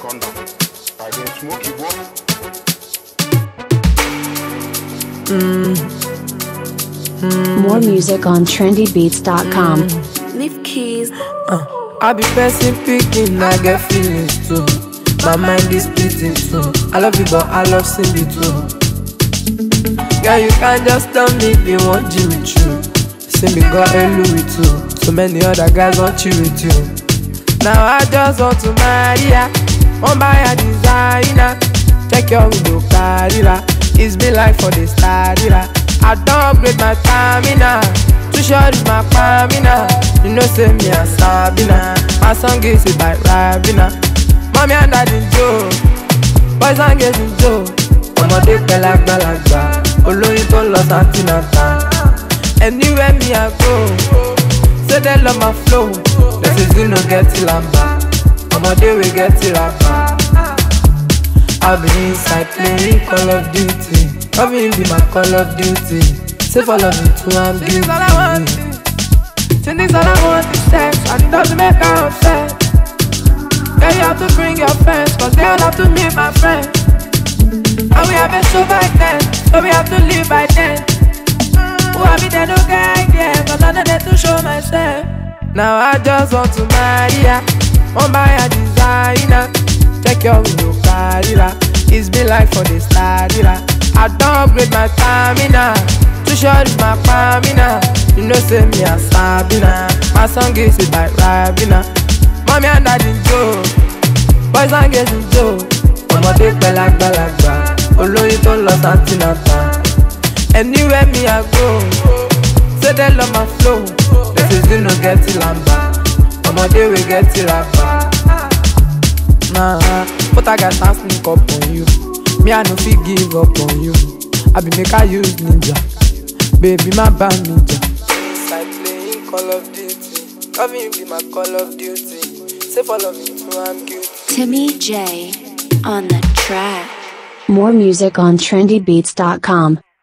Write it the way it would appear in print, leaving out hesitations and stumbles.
condom. I didn't smoke you, boy. More music on trendybeats.com. Leave keys. I be person picking, I get feelings too. My mind is splitting too. I love you, but I love Cindy too. Girl, you can't just tell me if you want Jimmy Choo. See me got a Louis too. So many other guys want you with you. Now I just want to marry ya. Won't buy a designer. Check your window, carry. It's been like for the study. I don't upgrade my stamina. Too short is my stamina. You know say me a Sabina. My song is it by Rabina. Mommy and daddy Joe. Boys and girls in Joe. Ọmọdé pẹ̀lú àgbàlagbà. Olóyin tó lọ Santinata. Anywhere me I go. Say they love my flow. This is you no get till I'm back. Ọmọdé we get till I'm back. I've been inside playing Call of Duty. Loving be my Call of Duty. Say follow me to I'm guilty. This all I want. This all I want is sex. And it doesn't make her upset. Yeah, you have to bring your friends, cause they all have to meet my friends. And we have a show by then, so we have to live by then. Who have me there, no guy there, cause I'm not there to show myself. Now I just want to marry ya. Won't buy a designer. Check your window, carry. It's been like for the study. I don't upgrade my stamina. Too short is my stamina. You know say me a Sabina. My song is it by Rabina. Mommy and daddy Joe. Boys and girls in Joe. Ọmọdé pẹ̀lú àgbàlagbà. Olóyin tó lọ Santinata. Anywhere me I go. Say they love my flow. This is you no get till I'm back. Ọmọdé we get till I'm back. Nah, but I got to sneak up on you. Me I no fit give up on you. I be make I use ninja. Baby my band ninja. Inside playing Call of Duty. Loving be my Call of Duty. Say follow me to I'm guilty. Timmy J on the track. More music on trendybeats.com.